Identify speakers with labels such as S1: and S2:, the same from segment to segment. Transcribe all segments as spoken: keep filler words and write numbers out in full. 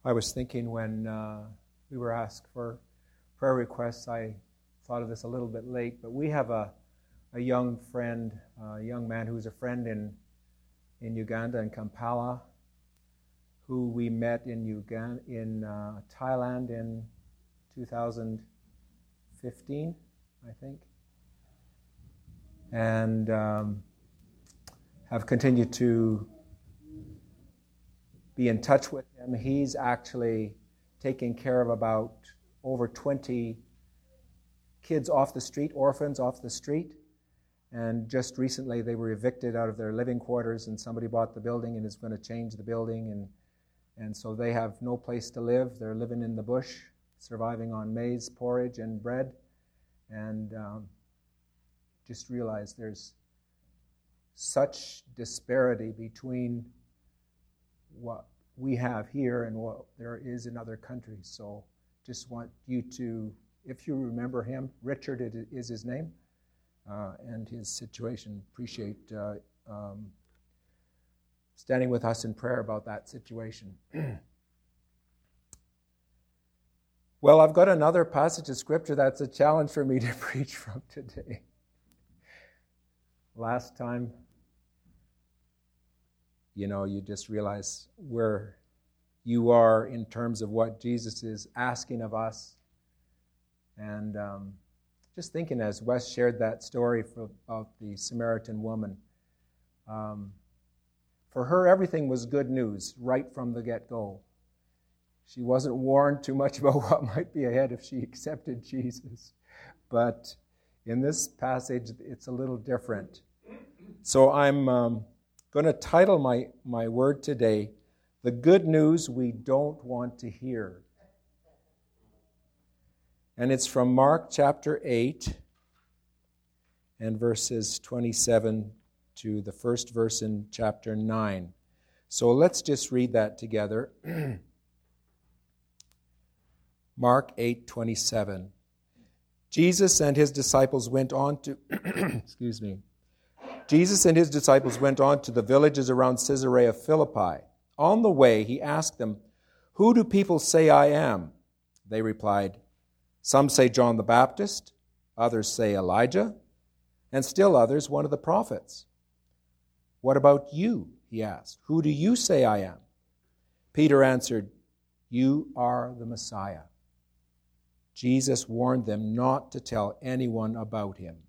S1: I was thinking when uh, we were asked for prayer requests, I thought of this a little bit late, but we have a, a young friend, a young man who's a friend in in Uganda, in Kampala, who we met in Uganda, in uh, Thailand in two thousand fifteen, I think, and um, have continued to be in touch with him. He's actually taking care of about over twenty kids off the street, orphans off the street. And just recently they were evicted out of their living quarters, and somebody bought the building and is going to change the building. And, and so they have no place to live. They're living in the bush, surviving on maize porridge and bread. And um, just realized there's such disparity between what we have here and what there is in other countries. So just want you to, if you remember him, Richard is his name, uh, and his situation, appreciate uh, um, standing with us in prayer about that situation. Well, I've got another passage of Scripture that's a challenge for me to preach from today. Last time, you know, you just realize where you are in terms of what Jesus is asking of us. And um, just thinking as Wes shared that story for, of the Samaritan woman, um, for her everything was good news right from the get-go. She wasn't warned too much about what might be ahead if she accepted Jesus. But in this passage, it's a little different. So I'm um, going to title my, my word today, The Good News We Don't Want to Hear. And it's from Mark chapter eight and verses twenty-seven to the first verse in chapter nine. So let's just read that together. Mark eight twenty-seven. Jesus and his disciples went on to excuse me. Jesus and his disciples went on to the villages around Caesarea Philippi. On the way, he asked them, "Who do people say I am?" They replied, "Some say John the Baptist, others say Elijah, and still others one of the prophets." "What about you?" he asked. "Who do you say I am?" Peter answered, "You are the Messiah." Jesus warned them not to tell anyone about him.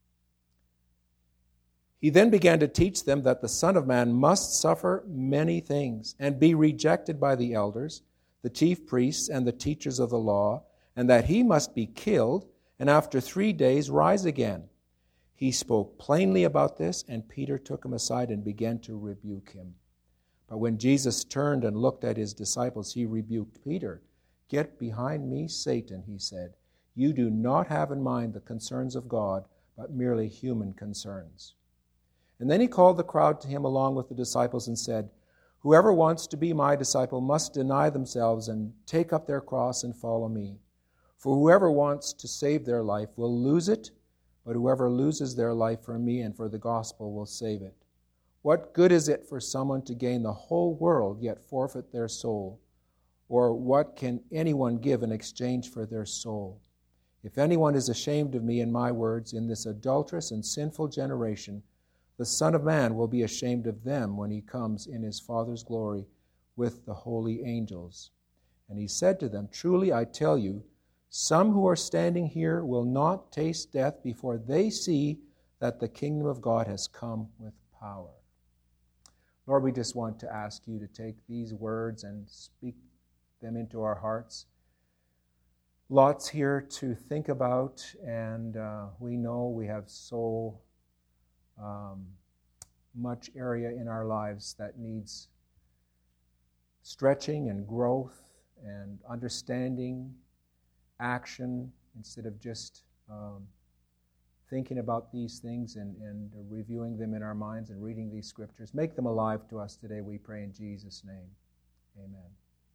S1: He then began to teach them that the Son of Man must suffer many things and be rejected by the elders, the chief priests, and the teachers of the law, and that he must be killed and after three days rise again. He spoke plainly about this, and Peter took him aside and began to rebuke him. But when Jesus turned and looked at his disciples, he rebuked Peter. "Get behind me, Satan," he said. "You do not have in mind the concerns of God, but merely human concerns." And then he called the crowd to him along with the disciples and said, "Whoever wants to be my disciple must deny themselves and take up their cross and follow me. For whoever wants to save their life will lose it, but whoever loses their life for me and for the gospel will save it. What good is it for someone to gain the whole world yet forfeit their soul? Or what can anyone give in exchange for their soul? If anyone is ashamed of me and my words in this adulterous and sinful generation, the Son of Man will be ashamed of them when he comes in his Father's glory with the holy angels." And he said to them, "Truly I tell you, some who are standing here will not taste death before they see that the kingdom of God has come with power." Lord, we just want to ask you to take these words and speak them into our hearts. Lots here to think about, and uh, we know we have so um, much area in our lives that needs stretching and growth and understanding, action, instead of just um, thinking about these things and, and reviewing them in our minds and reading these scriptures. Make them alive to us today, we pray in Jesus' name. Amen.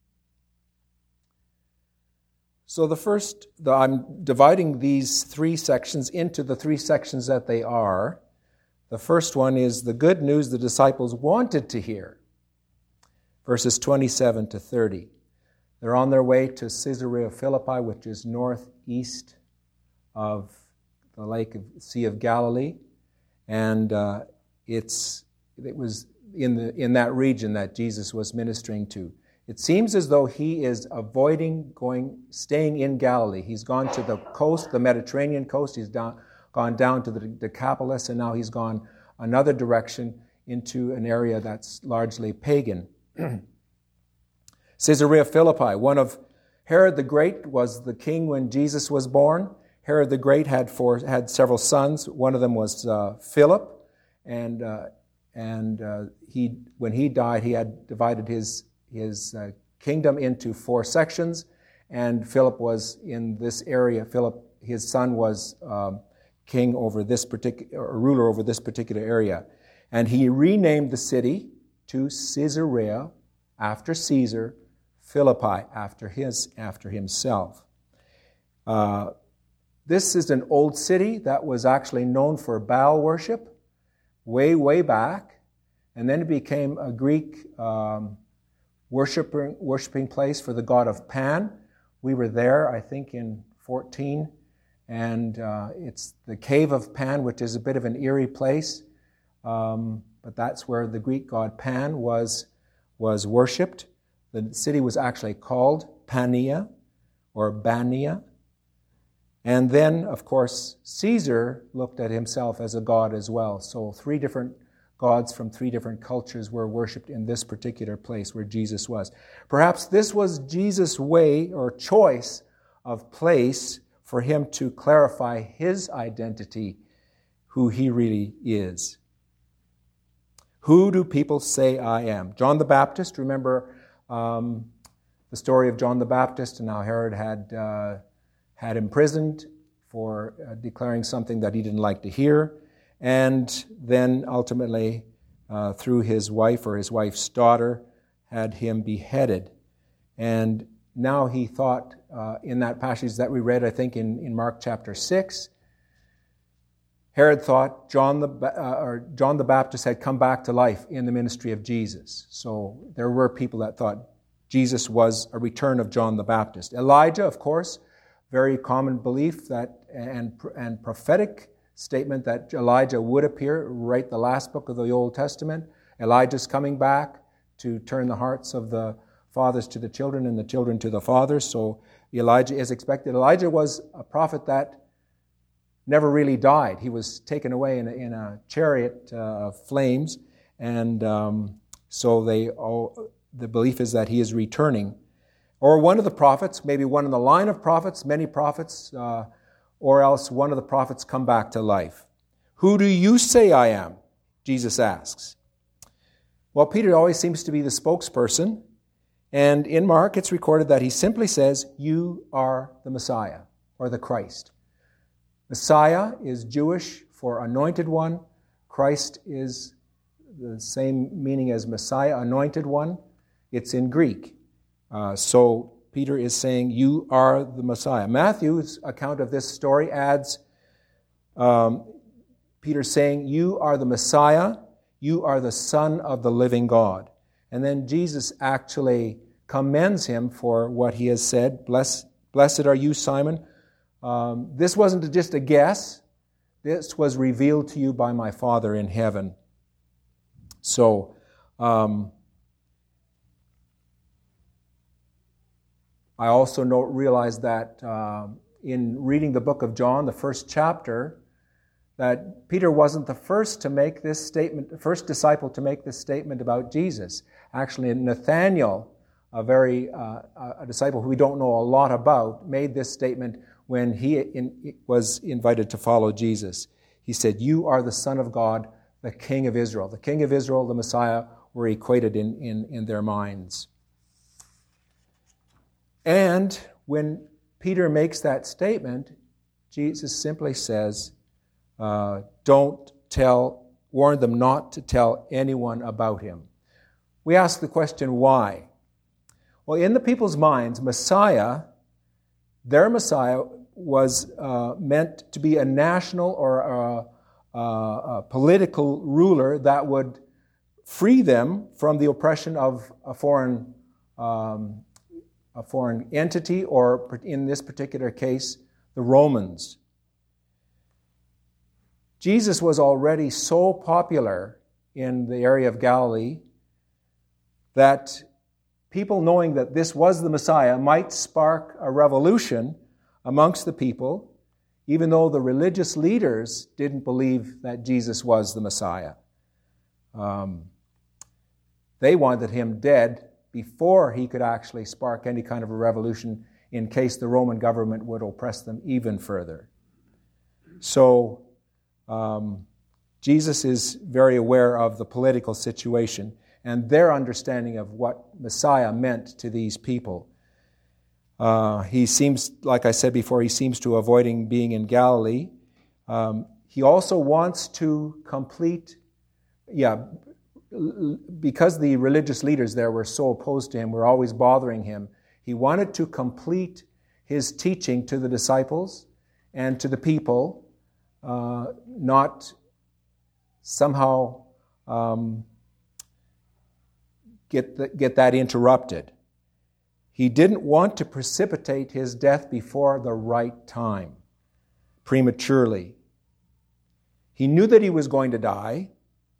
S1: So the first, the, I'm dividing these three sections into the three sections that they are. The first one is the good news the disciples wanted to hear, verses twenty-seven to thirty. They're on their way to Caesarea Philippi, which is northeast of the Lake of Sea of Galilee, and uh, it's it was in the in that region that Jesus was ministering to. It seems as though he is avoiding going, staying in Galilee. He's gone to the coast, the Mediterranean coast. He's down, gone down to the Decapolis, and now he's gone another direction into an area that's largely pagan. Caesarea Philippi, one of Herod the Great was the king when Jesus was born. Herod the Great had four, had several sons. One of them was uh, Philip, and uh, and uh, he when he died, he had divided his his uh, kingdom into four sections, and Philip was in this area. Philip, his son, was um, king over this particular, or ruler over this particular area, and he renamed the city to Caesarea after Caesar, Philippi after his after himself. Uh, this is an old city that was actually known for Baal worship, way way back, and then it became a Greek Um, Worshiping, worshiping place for the god of Pan. We were there, I think, in fourteen, and uh, it's the cave of Pan, which is a bit of an eerie place, um, but that's where the Greek god Pan was was worshipped. The city was actually called Pania or Bania, and then, of course, Caesar looked at himself as a god as well. So three different gods from three different cultures were worshipped in this particular place where Jesus was. Perhaps this was Jesus' way or choice of place for him to clarify his identity, who he really is. Who do people say I am? John the Baptist, remember um, the story of John the Baptist and how Herod had, uh, had imprisoned for uh, declaring something that he didn't like to hear. And then ultimately, uh, through his wife or his wife's daughter, had him beheaded. And now he thought, uh, in that passage that we read, I think in, in Mark chapter six, Herod thought John the uh, or John the Baptist had come back to life in the ministry of Jesus. So there were people that thought Jesus was a return of John the Baptist. Elijah, of course, very common belief that and and prophetic statement that Elijah would appear, write the last book of the Old Testament. Elijah's coming back to turn the hearts of the fathers to the children and the children to the fathers. So Elijah is expected. Elijah was a prophet that never really died. He was taken away in a, in a chariot uh, of flames, and um, so they all, the belief is that he is returning. Or one of the prophets, maybe one in the line of prophets, many prophets, uh, or else one of the prophets come back to life. Who do you say I am? Jesus asks. Well, Peter always seems to be the spokesperson, and in Mark it's recorded that he simply says, you are the Messiah, or the Christ. Messiah is Jewish for anointed one. Christ is the same meaning as Messiah, anointed one. It's in Greek. Uh, so Peter is saying, you are the Messiah. Matthew's account of this story adds, um, Peter saying, you are the Messiah, you are the Son of the living God. And then Jesus actually commends him for what he has said. Bless, blessed are you, Simon. Um, this wasn't just a guess. This was revealed to you by my Father in heaven. So, um, I also note, realize that uh, in reading the book of John, the first chapter, that Peter wasn't the first to make this statement, the first disciple to make this statement about Jesus. Actually, Nathanael, a very uh, a disciple who we don't know a lot about, made this statement when he in, was invited to follow Jesus. He said, you are the Son of God, the King of Israel. The King of Israel, the Messiah, were equated in, in, in their minds. And when Peter makes that statement, Jesus simply says, uh, don't tell, warn them not to tell anyone about him. We ask the question, why? Well, in the people's minds, Messiah, their Messiah, was uh, meant to be a national or a, a, a political ruler that would free them from the oppression of a foreign um, a foreign entity, or in this particular case, the Romans. Jesus was already so popular in the area of Galilee that people knowing that this was the Messiah might spark a revolution amongst the people, even though the religious leaders didn't believe that Jesus was the Messiah. Um, they wanted him dead before he could actually spark any kind of a revolution in case the Roman government would oppress them even further. So um, Jesus is very aware of the political situation and their understanding of what Messiah meant to these people. Uh, he seems, like I said before, he seems to avoiding being in Galilee. Um, he also wants to complete, yeah, because the religious leaders there were so opposed to him, were always bothering him, he wanted to complete his teaching to the disciples and to the people, uh, not somehow um, get the, get that interrupted. He didn't want to precipitate his death before the right time, prematurely. He knew that he was going to die.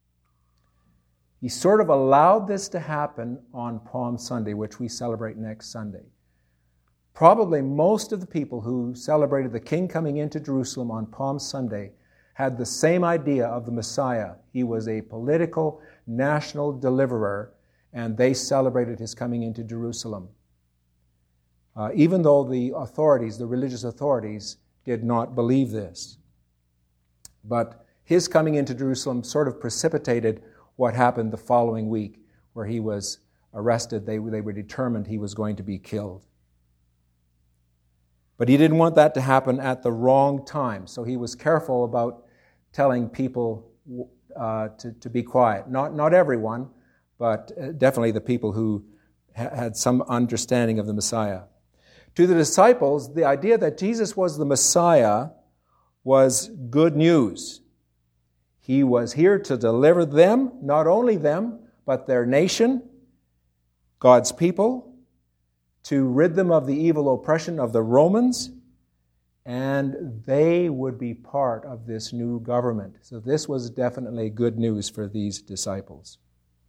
S1: He sort of allowed this to happen on Palm Sunday, which we celebrate next Sunday. Probably most of the people who celebrated the King coming into Jerusalem on Palm Sunday had the same idea of the Messiah. He was a political, national deliverer, and they celebrated his coming into Jerusalem. Uh, even though the authorities, the religious authorities, did not believe this. But his coming into Jerusalem sort of precipitated what happened the following week, where he was arrested. They, they were determined he was going to be killed. But he didn't want that to happen at the wrong time, so he was careful about telling people uh, to, to be quiet. Not, not everyone, but definitely the people who ha- had some understanding of the Messiah. To the disciples, the idea that Jesus was the Messiah was good news. He was here to deliver them, not only them, but their nation, God's people, to rid them of the evil oppression of the Romans, and they would be part of this new government. So this was definitely good news for these disciples.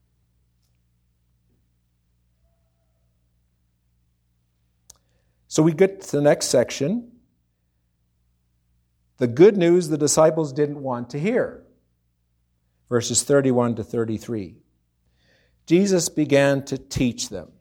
S1: So we get to the next section. The good news the disciples didn't want to hear. Verses thirty-one to thirty-three. Jesus began to teach them.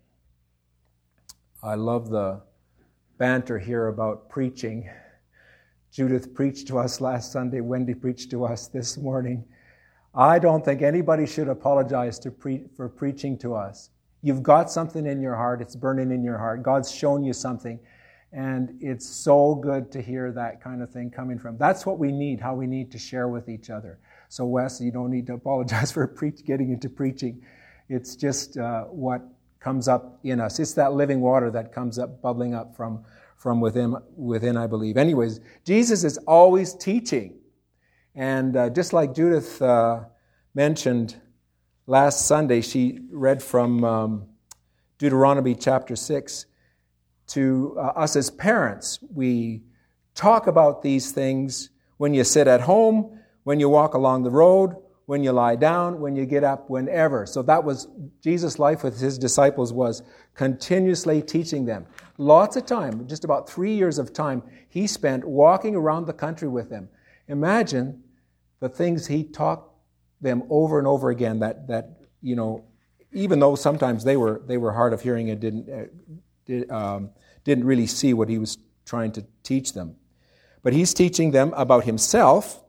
S1: I love the banter here about preaching. Judith preached to us last Sunday. Wendy preached to us this morning. I don't think anybody should apologize to pre- for preaching to us. You've got something in your heart. It's burning in your heart. God's shown you something. And it's so good to hear that kind of thing coming from. That's what we need, how we need to share with each other. So Wes, you don't need to apologize for preach, getting into preaching. It's just uh, what comes up in us. It's that living water that comes up, bubbling up from, from within, within, I believe. Anyways, Jesus is always teaching. And uh, just like Judith uh, mentioned last Sunday, she read from um, Deuteronomy chapter six. To uh, us as parents, we talk about these things when you sit at home, when you walk along the road, when you lie down, when you get up, whenever. So that was Jesus' life with his disciples, was continuously teaching them. Lots of time, just about three years of time, he spent walking around the country with them. Imagine the things he taught them over and over again that, that you know, even though sometimes they were they were hard of hearing and didn't uh, did, um, didn't really see what he was trying to teach them. But he's teaching them about himself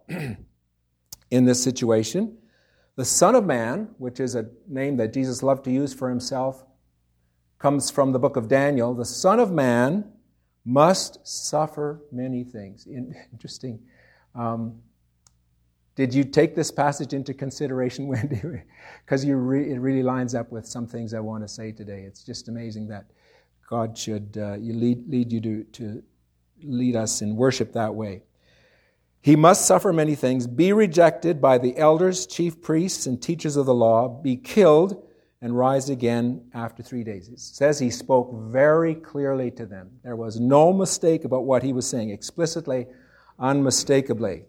S1: in this situation. The Son of Man, which is a name that Jesus loved to use for himself, comes from the book of Daniel. The Son of Man must suffer many things. Interesting. Um, did you take this passage into consideration, Wendy? Because you re- it really lines up with some things I want to say today. It's just amazing that God should uh, you lead, lead you to, to lead us in worship that way. He must suffer many things, be rejected by the elders, chief priests, and teachers of the law, be killed, and rise again after three days. It says he spoke very clearly to them. There was no mistake about what he was saying, explicitly, unmistakably.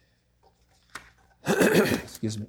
S1: Excuse me.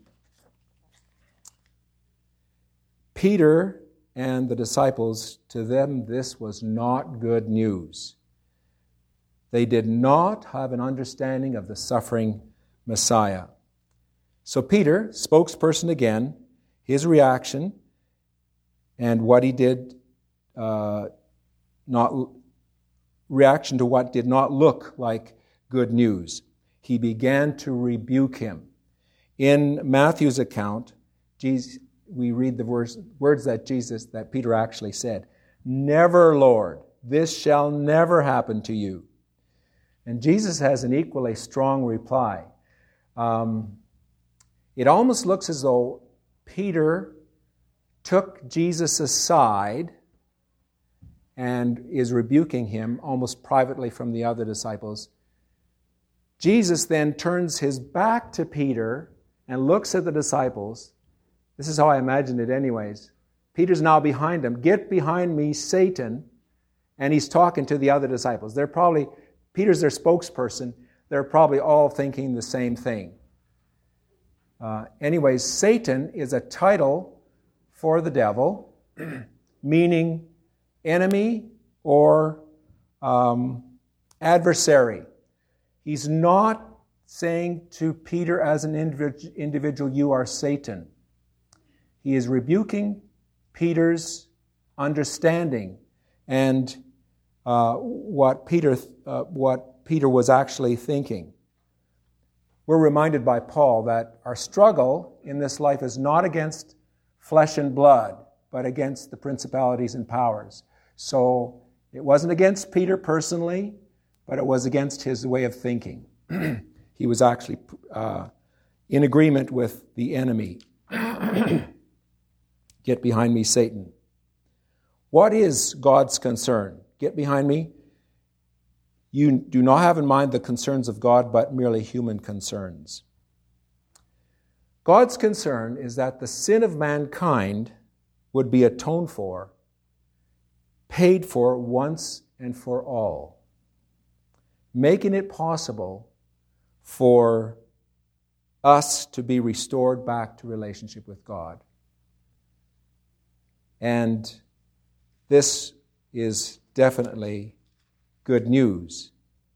S1: Peter and the disciples, to them this was not good news. They did not have an understanding of the suffering Messiah. So Peter, spokesperson again, his reaction and what he did, uh, not reaction to what did not look like good news. He began to rebuke him. In Matthew's account, Jesus, we read the words, words that Jesus, that Peter actually said, "Never, Lord, this shall never happen to you." And Jesus has an equally strong reply. Um, it almost looks as though Peter took Jesus aside and is rebuking him almost privately from the other disciples. Jesus then turns his back to Peter and looks at the disciples. This is how I imagine it anyways. Peter's now behind him. "Get behind me, Satan." And he's talking to the other disciples. They're probably, Peter's their spokesperson. They're probably all thinking the same thing. Uh, anyways, Satan is a title for the devil, meaning enemy or um, adversary. He's not saying to Peter as an individual, "You are Satan." He is rebuking Peter's understanding and uh, what Peter uh, what Peter was actually thinking. We're reminded by Paul that our struggle in this life is not against flesh and blood, but against the principalities and powers. So it wasn't against Peter personally, but it was against his way of thinking. He was actually uh, in agreement with the enemy. "Get behind me, Satan." What is God's concern? Get behind me. You do not have in mind the concerns of God, but merely human concerns. God's concern is that the sin of mankind would be atoned for, paid for once and for all, making it possible for us to be restored back to relationship with God. And this is definitely good news.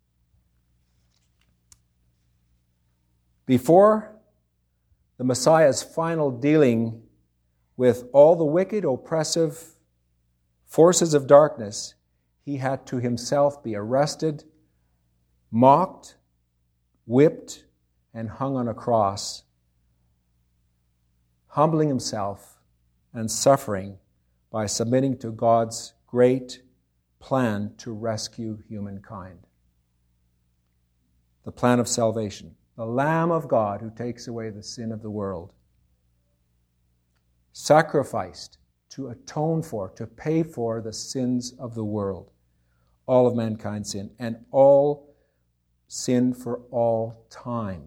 S1: Before the Messiah's final dealing with all the wicked, oppressive forces of darkness, he had to himself be arrested, mocked, whipped, and hung on a cross, humbling himself and suffering by submitting to God's great plan to rescue humankind. The plan of salvation. The Lamb of God who takes away the sin of the world. Sacrificed to atone for, to pay for the sins of the world. All of mankind's sin. And all sin for all time.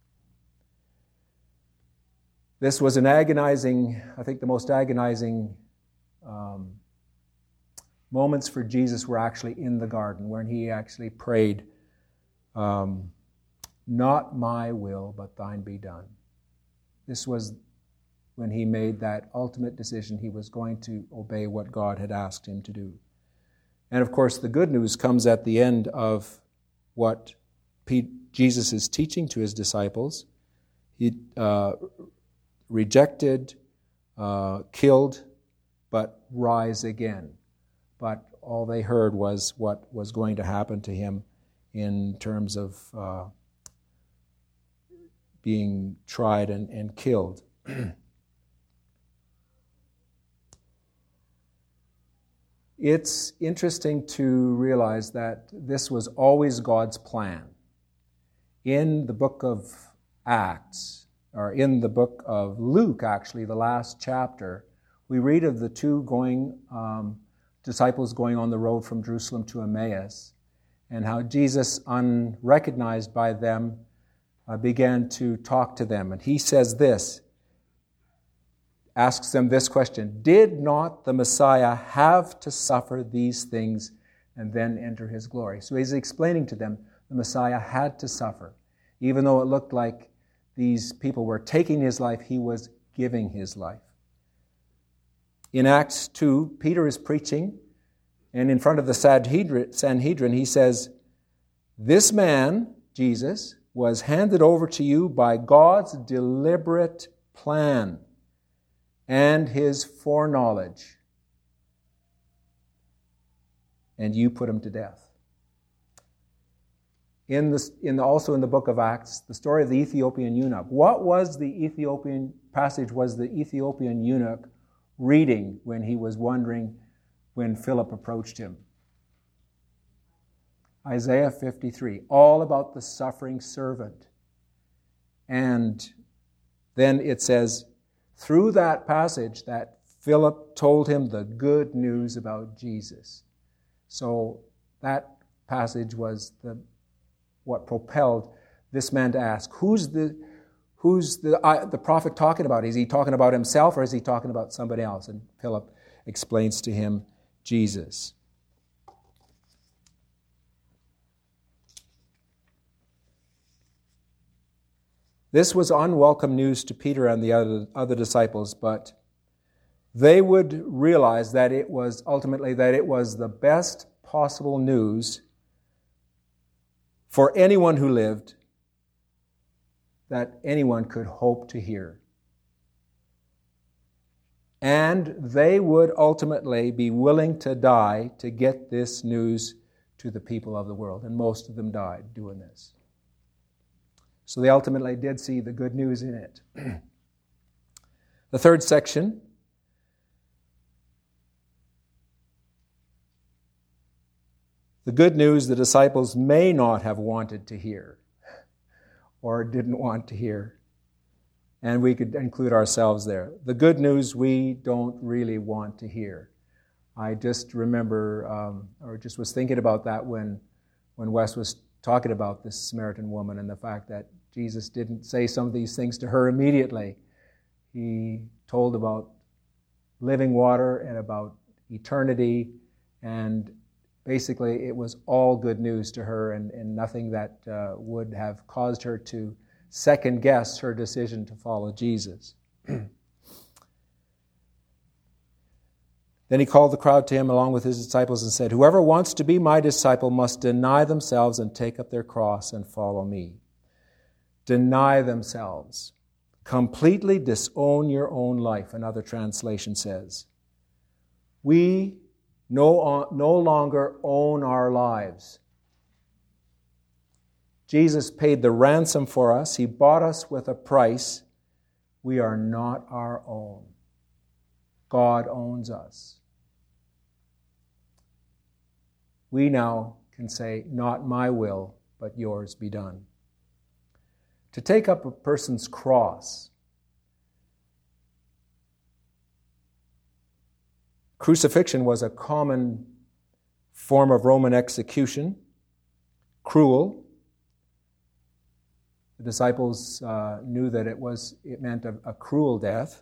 S1: This was an agonizing, I think the most agonizing um, moments for Jesus were actually in the garden, when he actually prayed, um, "Not my will, but thine be done." This was when he made that ultimate decision. He was going to obey what God had asked him to do. And of course, the good news comes at the end of what Jesus is teaching to his disciples. He uh, rejected, uh, killed, but rise again. But all they heard was what was going to happen to him in terms of uh, being tried and, and killed. It's interesting to realize that this was always God's plan. In the book of Acts, or in the book of Luke, actually, the last chapter, we read of the two going, um, disciples going on the road from Jerusalem to Emmaus, and how Jesus, unrecognized by them, uh, began to talk to them. And he says this, asks them this question: did not the Messiah have to suffer these things and then enter his glory? So he's explaining to them the Messiah had to suffer. Even though it looked like these people were taking his life, he was giving his life. In Acts two, Peter is preaching, and in front of the Sanhedrin, he says, "This man, Jesus, was handed over to you by God's deliberate plan and his foreknowledge, and you put him to death." In the, in the, also in the book of Acts, the story of the Ethiopian eunuch. What was the Ethiopian passage was the Ethiopian eunuch reading when he was wondering when Philip approached him? Isaiah fifty-three, all about the suffering servant. And then it says, through that passage, that Philip told him the good news about Jesus. So that passage was the what propelled this man to ask, who's the who's the uh, the prophet talking about? Is he talking about himself or is he talking about somebody else? And Philip explains to him Jesus. This was unwelcome news to Peter and the other, other disciples, but they would realize that it was ultimately that it was the best possible news for anyone who lived that anyone could hope to hear. And they would ultimately be willing to die to get this news to the people of the world. And most of them died doing this. So they ultimately did see the good news in it. The third section, the good news the disciples may not have wanted to hear or didn't want to hear. And we could include ourselves there. The good news we don't really want to hear. I just remember, um, or just was thinking about that when, when Wes was talking about this Samaritan woman and the fact that Jesus didn't say some of these things to her immediately. He told about living water and about eternity, and basically it was all good news to her and, and nothing that uh, would have caused her to second guess her decision to follow Jesus. Then he called the crowd to him along with his disciples and said, "Whoever wants to be my disciple must deny themselves and take up their cross and follow me." Deny themselves. Completely disown your own life, another translation says. We no, no longer own our lives. Jesus paid the ransom for us. He bought us with a price. We are not our own. God owns us. We now can say, "Not my will, but yours be done." To take up a person's cross. Crucifixion was a common form of Roman execution, cruel. The disciples uh, knew that it was it meant a, a cruel death.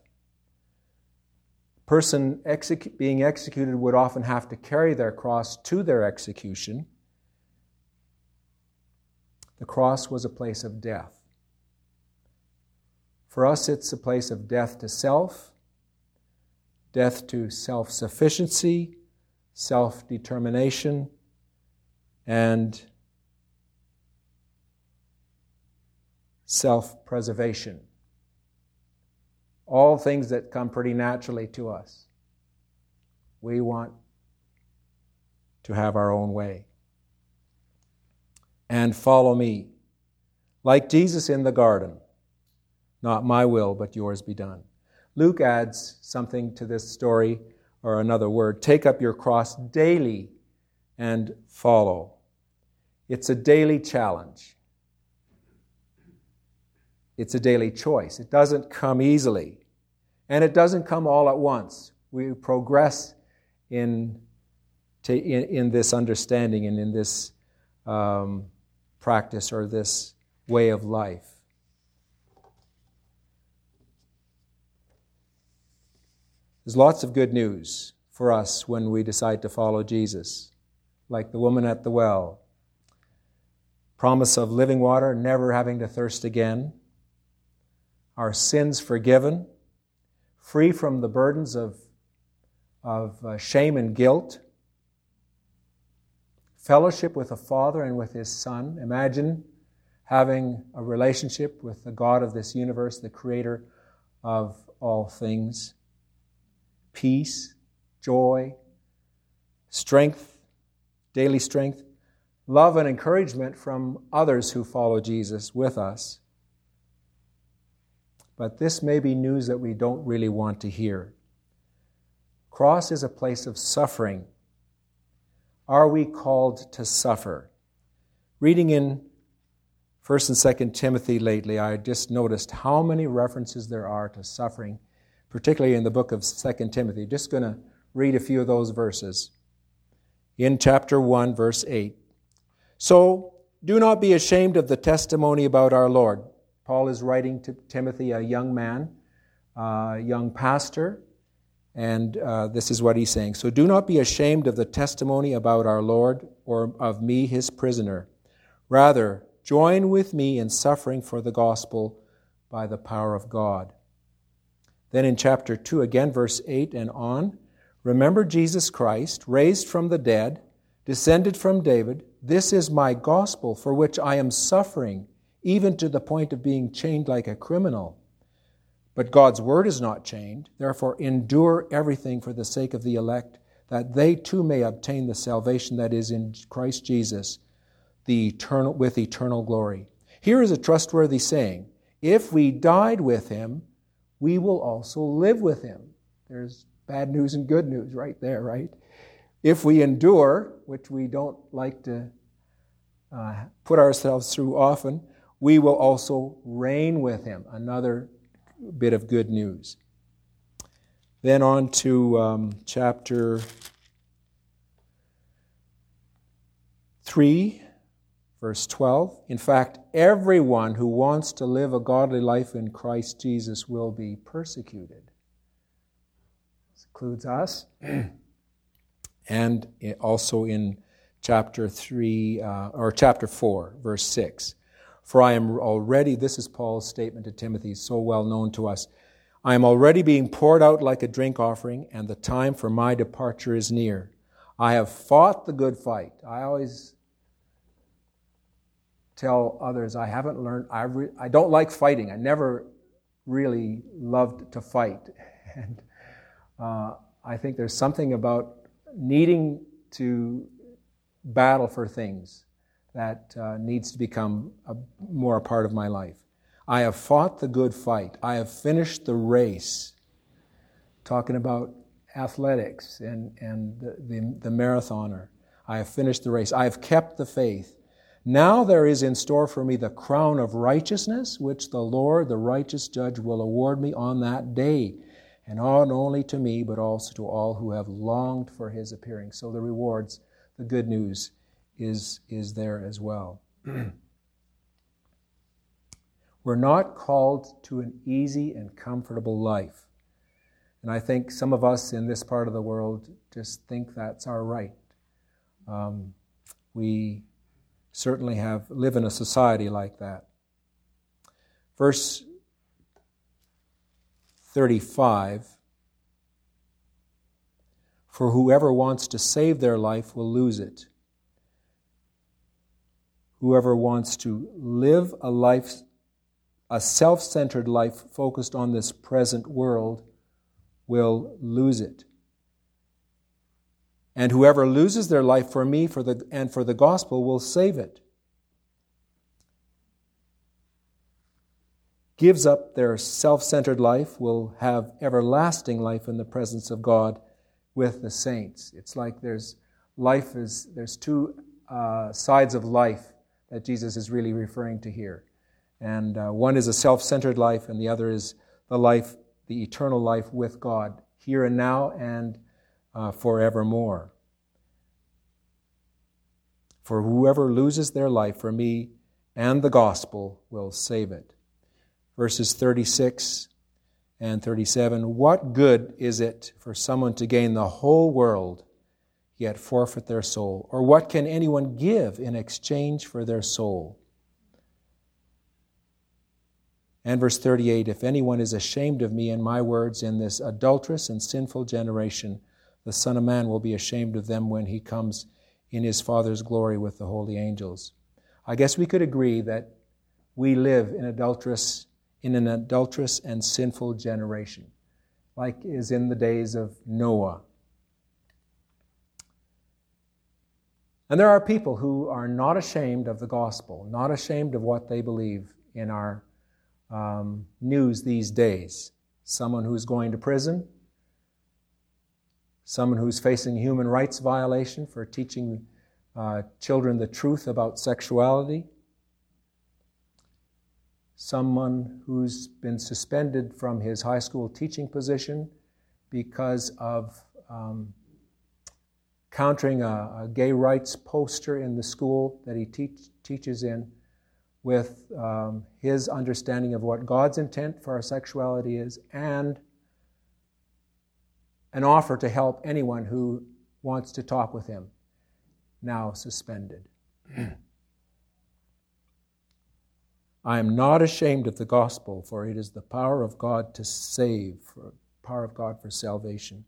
S1: Person execu- being executed would often have to carry their cross to their execution. The cross was a place of death. For us, it's a place of death to self, death to self-sufficiency, self-determination, and self-preservation. All things that come pretty naturally to us. We want to have our own way. And follow me. Like Jesus in the garden. Not my will, but yours be done. Luke adds something to this story, or another word. Take up your cross daily and follow. It's a daily challenge. It's a daily choice. It doesn't come easily. And it doesn't come all at once. We progress in, to, in, in this understanding and in this um, practice or this way of life. There's lots of good news for us when we decide to follow Jesus, like the woman at the well. Promise of living water, never having to thirst again. Our sins forgiven, free from the burdens of, of uh, shame and guilt. Fellowship with the Father and with His Son. Imagine having a relationship with the God of this universe, the Creator of all things. Peace, joy, strength, daily strength, love and encouragement from others who follow Jesus with us. But this may be news that we don't really want to hear. Cross is a place of suffering. Are we called to suffer? Reading in First and Second Timothy lately, I just noticed how many references there are to suffering, particularly in the book of Second Timothy. Just going to read a few of those verses. In chapter one, verse eight. So, do not be ashamed of the testimony about our Lord. Paul is writing to Timothy, a young man, a young pastor, and uh, this is what he's saying. So, do not be ashamed of the testimony about our Lord or of me, His prisoner. Rather, join with me in suffering for the gospel by the power of God. Then in chapter two, again, verse eight and on, remember Jesus Christ, raised from the dead, descended from David. This is my gospel for which I am suffering, even to the point of being chained like a criminal. But God's word is not chained. Therefore, endure everything for the sake of the elect, that they too may obtain the salvation that is in Christ Jesus, the eternal, with eternal glory. Here is a trustworthy saying. If we died with Him, we will also live with Him. There's bad news and good news right there, right? If we endure, which we don't like to uh, put ourselves through often, we will also reign with Him. Another bit of good news. Then on to um, chapter three, verse twelve. In fact, everyone who wants to live a godly life in Christ Jesus will be persecuted. This includes us. And also in chapter three, uh, or chapter four, verse six. For I am already, this is Paul's statement to Timothy, so well known to us, I am already being poured out like a drink offering, and the time for my departure is near. I have fought the good fight. I always tell others I haven't learned, I, re, I don't like fighting. I never really loved to fight. And uh, I think there's something about needing to battle for things that uh, needs to become a, more a part of my life. I have fought the good fight. I have finished the race. Talking about athletics and, and the, the, the marathoner. I have finished the race. I have kept the faith. Now there is in store for me the crown of righteousness, which the Lord, the righteous judge, will award me on that day. And not only to me, but also to all who have longed for His appearing. So the rewards, the good news, is, is there as well. We're not called to an easy and comfortable life. And I think some of us in this part of the world just think that's our right. Um, we certainly have live in a society like that. Verse thirty-five, for whoever wants to save their life will lose it. Whoever wants to live a life, a self-centered life focused on this present world will lose it. And whoever loses their life for me for the, and for the gospel will save it. Gives up their self-centered life will have everlasting life in the presence of God with the saints. It's like there's life is there's two uh, sides of life that Jesus is really referring to here. And uh, one is a self-centered life, and the other is the life, the eternal life with God, here and now and uh, forevermore. For whoever loses their life for me and the gospel will save it. Verses thirty-six and thirty-seven. What good is it for someone to gain the whole world, yet forfeit their soul? Or what can anyone give in exchange for their soul? And verse thirty-eight, if anyone is ashamed of me and my words in this adulterous and sinful generation, the Son of Man will be ashamed of them when he comes in his Father's glory with the holy angels. I guess we could agree that we live in adulterous, in an adulterous and sinful generation, like is in the days of Noah. And there are people who are not ashamed of the gospel, not ashamed of what they believe in our um, news these days. Someone who's going to prison, someone who's facing human rights violation for teaching uh, children the truth about sexuality, someone who's been suspended from his high school teaching position because of um, countering a, a gay rights poster in the school that he teach, teaches in with um, his understanding of what God's intent for our sexuality is, and an offer to help anyone who wants to talk with him, now suspended. I am not ashamed of the gospel, for it is the power of God to save, for power of God for salvation.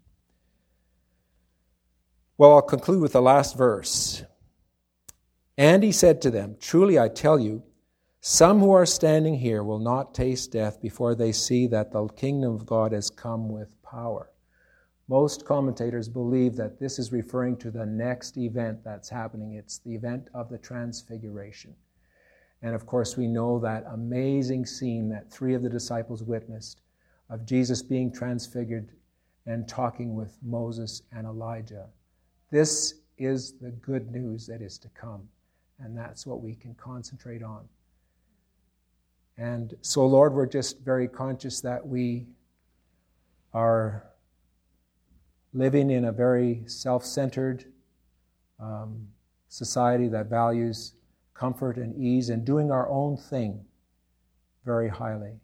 S1: Well, I'll conclude with the last verse. And he said to them, truly I tell you, some who are standing here will not taste death before they see that the kingdom of God has come with power. Most commentators believe that this is referring to the next event that's happening. It's the event of the Transfiguration. And of course, we know that amazing scene that three of the disciples witnessed of Jesus being transfigured and talking with Moses and Elijah. This is the good news that is to come, and that's what we can concentrate on. And so, Lord, we're just very conscious that we are living in a very self-centered um, society that values comfort and ease and doing our own thing very highly.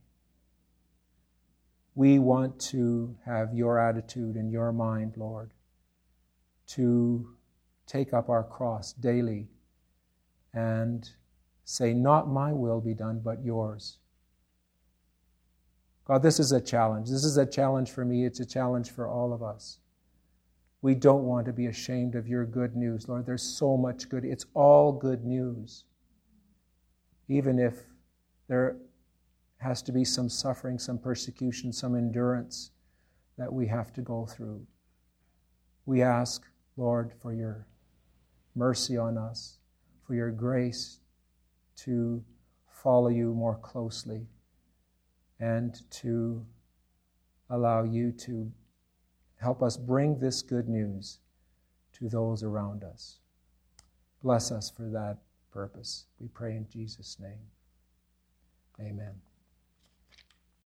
S1: We want to have your attitude and your mind, Lord, to take up our cross daily and say, not my will be done, but yours. God, this is a challenge. This is a challenge for me. It's a challenge for all of us. We don't want to be ashamed of your good news, Lord. There's so much good. It's all good news. Even if there has to be some suffering, some persecution, some endurance that we have to go through. We ask, Lord, for your mercy on us, for your grace to follow you more closely and to allow you to help us bring this good news to those around us. Bless us for that purpose. We pray in Jesus' name. Amen.